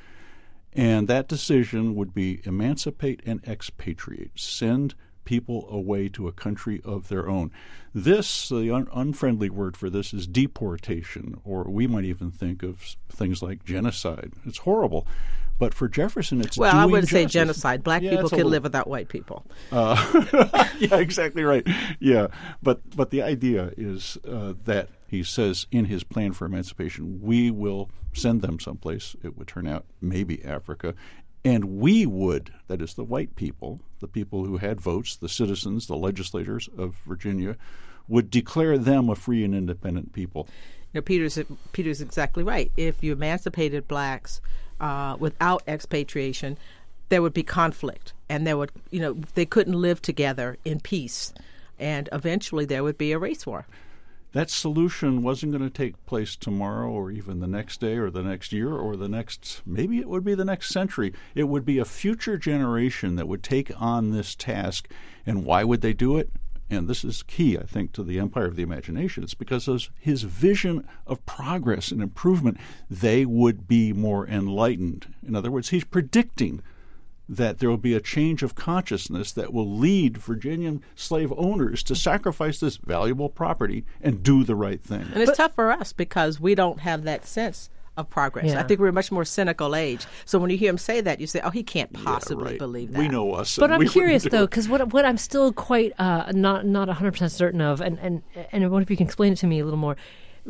And that decision would be emancipate and expatriate, send people away to a country of their own. This, the un- unfriendly word for this is deportation, or we might even think of things like genocide. It's horrible. But for Jefferson, it's well, doing I wouldn't say justice. genocide. Black yeah, people can little, live without white people. Uh, yeah, exactly right. Yeah, but but the idea is uh, that he says in his plan for emancipation, we will send them someplace. It would turn out maybe Africa. And we would, that is the white people, the people who had votes, the citizens, the legislators of Virginia, would declare them a free and independent people. You know, Peter's Peter's exactly right. If you emancipated blacks uh, without expatriation, there would be conflict, and there would, you know, they couldn't live together in peace, and eventually there would be a race war. That solution wasn't going to take place tomorrow or even the next day or the next year or the next, maybe it would be the next century. It would be a future generation that would take on this task. And why would they do it? And this is key, I think, to the empire of the imagination. It's because of his vision of progress and improvement. They would be more enlightened. In other words, he's predicting that there will be a change of consciousness that will lead Virginian slave owners to sacrifice this valuable property and do the right thing. And it's but, tough for us because we don't have that sense of progress. Yeah. I think we're a much more cynical age. So when you hear him say that, you say, oh, he can't possibly yeah, right. believe that. We know us. But I'm curious, though, it. because what what I'm still quite uh, not not one hundred percent certain of, and, and, and I wonder if you can explain it to me a little more.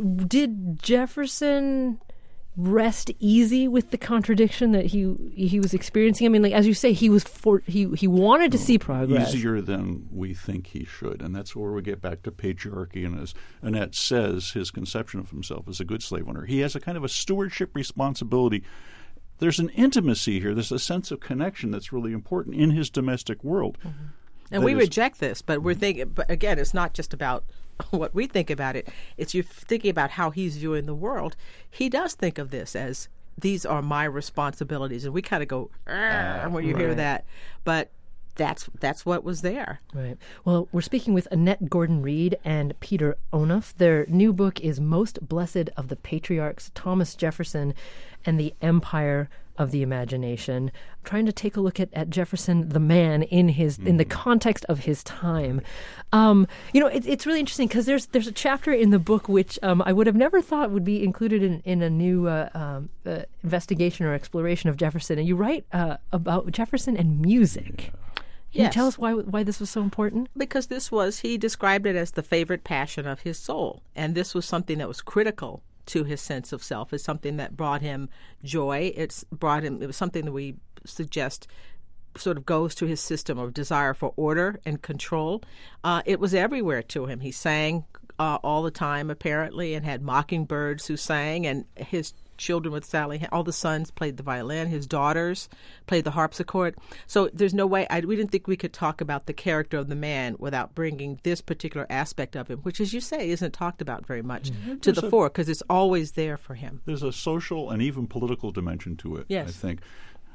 Did Jefferson rest easy with the contradiction that he he was experiencing? I mean, like as you say, he was for he he wanted to see progress. Easier than we think he should, and that's where we get back to patriarchy. And as Annette says, his conception of himself as a good slave owner, he has a kind of a stewardship responsibility. There's an intimacy here. There's a sense of connection that's really important in his domestic world. Mm-hmm. And that we is, reject this, but we're thinking. But again, it's not just about what we think about it. It's you thinking about how he's viewing the world. He does think of this as these are my responsibilities, and we kind of go uh, when you right. hear that. But that's that's what was there. Right. Well, we're speaking with Annette Gordon-Reed and Peter Onuf. Their new book is Most Blessed of the Patriarchs, Thomas Jefferson and the Empire of the Imagination, trying to take a look at, at Jefferson, the man, in his mm-hmm. in the context of his time. Um, you know, it, it's really interesting because there's there's a chapter in the book which um, I would have never thought would be included in, in a new uh, um, uh, investigation or exploration of Jefferson. And you write uh, about Jefferson and music. Yeah. Can yes. you tell us why why this was so important? Because this was, he described it as the favorite passion of his soul. And this was something that was critical to his sense of self. It's something that brought him joy. It's brought him, it was something that we suggest sort of goes to his system of desire for order and control. Uh, it was everywhere to him. He sang uh, all the time, apparently, and had mockingbirds who sang, and his children with Sally, all the sons played the violin, his daughters played the harpsichord. So there's no way, I, we didn't think we could talk about the character of the man without bringing this particular aspect of him, which, as you say, isn't talked about very much mm-hmm. to there's the a, fore, because it's always there for him. There's a social and even political dimension to it, yes. I think.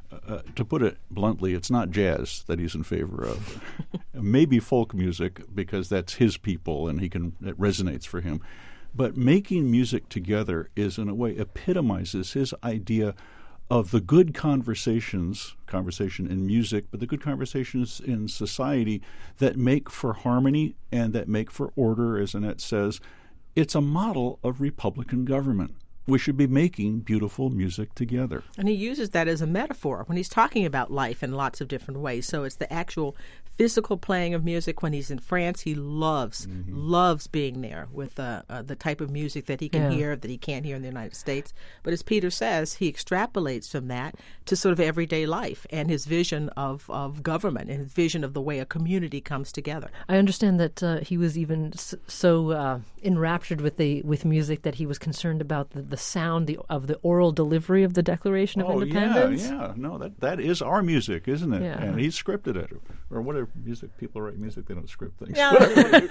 uh, to put it bluntly, it's not jazz that he's in favor of. Maybe folk music, because that's his people and he can it resonates for him. But making music together is, in a way, epitomizes his idea of the good conversations, conversation in music, but the good conversations in society that make for harmony and that make for order, as Annette says. It's a model of Republican government. We should be making beautiful music together. And he uses that as a metaphor when he's talking about life in lots of different ways. So it's the actual physical playing of music. When he's in France, he loves, mm-hmm. loves being there with uh, uh, the type of music that he can yeah. hear that he can't hear in the United States. But as Peter says, he extrapolates from that to sort of everyday life and his vision of, of government and his vision of the way a community comes together. I understand that uh, he was even so uh, enraptured with the with music that he was concerned about the, the sound the, of the oral delivery of the Declaration of oh, Independence. yeah, yeah. No, that, that is our music, isn't it? Yeah. And he scripted it. Or whatever music, people write music, they don't script things. Yeah,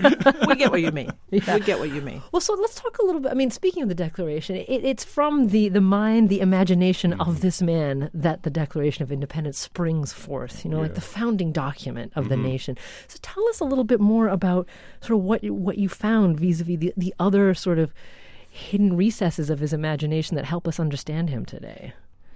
we get what you mean. Yeah. We get what you mean. Well, so let's talk a little bit. I mean, speaking of the Declaration, it, it's from the, the mind, the imagination mm-hmm. of this man that the Declaration of Independence springs forth, you know, yeah. like the founding document of mm-hmm. the nation. So tell us a little bit more about sort of what, what you found vis-a-vis the, the other sort of hidden recesses of his imagination that help us understand him today.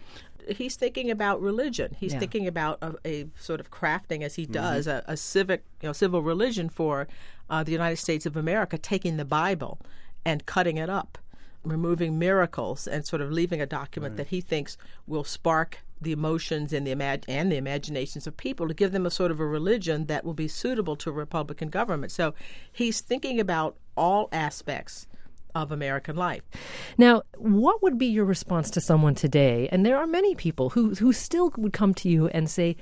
He's thinking about religion. He's yeah. thinking about a, a sort of crafting, as he does, mm-hmm. a, a civic, you know, civil religion for uh, the United States of America, taking the Bible and cutting it up, removing miracles, and sort of leaving a document right. that he thinks will spark the emotions and the imag- and the imaginations of people to give them a sort of a religion that will be suitable to a Republican government. So he's thinking about all aspects of American life. Now, what would be your response to someone today? And there are many people who who still would come to you and say,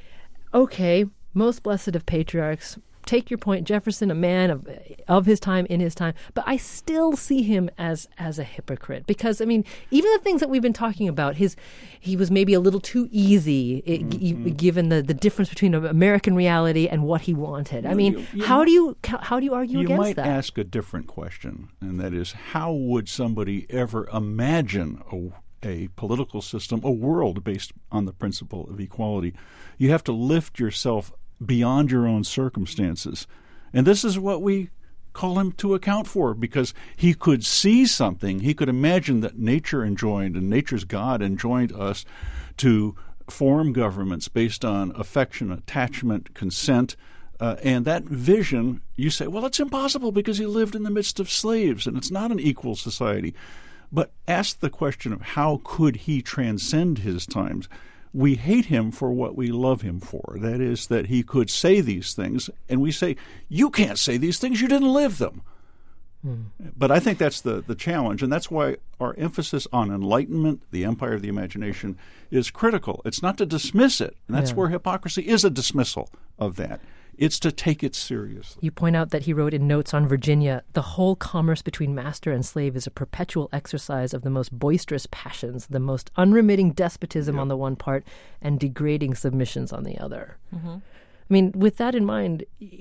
okay, most blessed of patriarchs, take your point, Jefferson, a man of of his time, in his time, but I still see him as as a hypocrite. Because, I mean, even the things that we've been talking about, his he was maybe a little too easy, it, mm-hmm. g- given the, the difference between American reality and what he wanted. Well, I mean, you, you how do you how do you argue you against that? You might ask a different question, and that is, how would somebody ever imagine a, a political system, a world based on the principle of equality? You have to lift yourself beyond your own circumstances. And this is what we call him to account for, because he could see something. He could imagine that nature enjoined, and nature's God enjoined us to form governments based on affection, attachment, consent. Uh, and that vision, you say, well, it's impossible because he lived in the midst of slaves and it's not an equal society. But ask the question of how could he transcend his times? We hate him for what we love him for. That is, that he could say these things, and we say, you can't say these things, you didn't live them. Hmm. But I think that's the, the challenge, and that's why our emphasis on enlightenment, the empire of the imagination, is critical. It's not to dismiss it, and that's yeah. where hypocrisy is a dismissal of that. It's to take it seriously. You point out that he wrote in Notes on Virginia, the whole commerce between master and slave is a perpetual exercise of the most boisterous passions, the most unremitting despotism yep. on the one part, and degrading submissions on the other. Mm-hmm. I mean, with that in mind,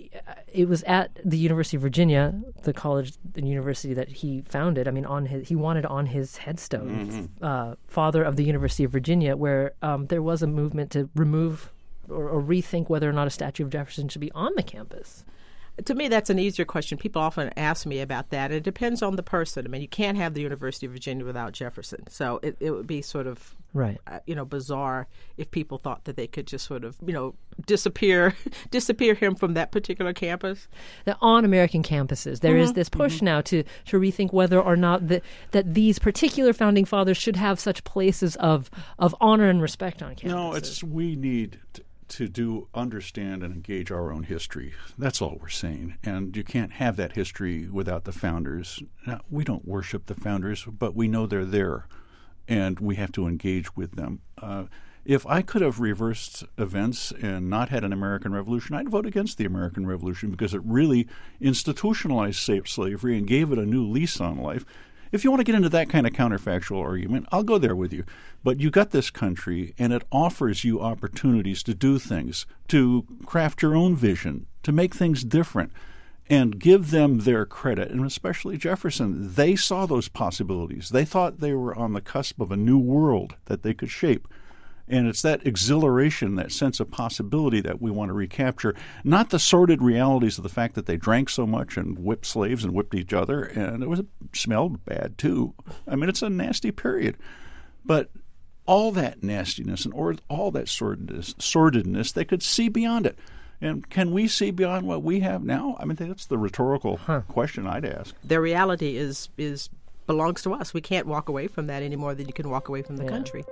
it was at the University of Virginia, the college, the university that he founded. I mean, on his, he wanted on his headstone, mm-hmm. uh, father of the University of Virginia, where um, there was a movement to remove Or, or rethink whether or not a statue of Jefferson should be on the campus. To me, that's an easier question. People often ask me about that. It depends on the person. I mean, you can't have the University of Virginia without Jefferson. So it, it would be sort of, right. uh, you know, bizarre if people thought that they could just sort of, you know, disappear disappear him from that particular campus. Now, on American campuses, there mm-hmm. is this push mm-hmm. now to, to rethink whether or not the, that these particular founding fathers should have such places of, of honor and respect on campuses. No, it's we need to, to do understand and engage our own history. That's all we're saying. And you can't have that history without the founders. Now, we don't worship the founders, but we know they're there, and we have to engage with them. Uh, if I could have reversed events and not had an American Revolution, I'd vote against the American Revolution because it really institutionalized slavery and gave it a new lease on life. If you want to get into that kind of counterfactual argument, I'll go there with you. But you got this country, and it offers you opportunities to do things, to craft your own vision, to make things different, and give them their credit, and especially Jefferson. They saw those possibilities. They thought they were on the cusp of a new world that they could shape. And it's that exhilaration, that sense of possibility that we want to recapture, not the sordid realities of the fact that they drank so much and whipped slaves and whipped each other, and it was smelled bad too. I mean, it's a nasty period. But all that nastiness and or, all that sordidness, sordidness, they could see beyond it. And can we see beyond what we have now? I mean, that's the rhetorical huh. question I'd ask. Their reality is is belongs to us. We can't walk away from that any more than you can walk away from the yeah. country.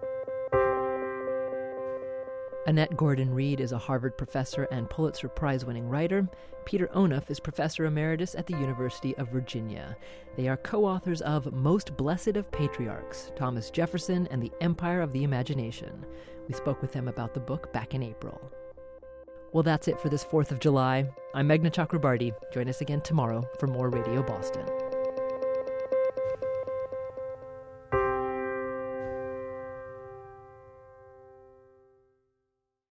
Annette Gordon-Reed is a Harvard professor and Pulitzer Prize-winning writer. Peter Onuf is professor emeritus at the University of Virginia. They are co-authors of Most Blessed of Patriarchs, Thomas Jefferson and the Empire of the Imagination. We spoke with them about the book back in April. Well, that's it for this fourth of July. I'm Meghna Chakrabarty. Join us again tomorrow for more Radio Boston.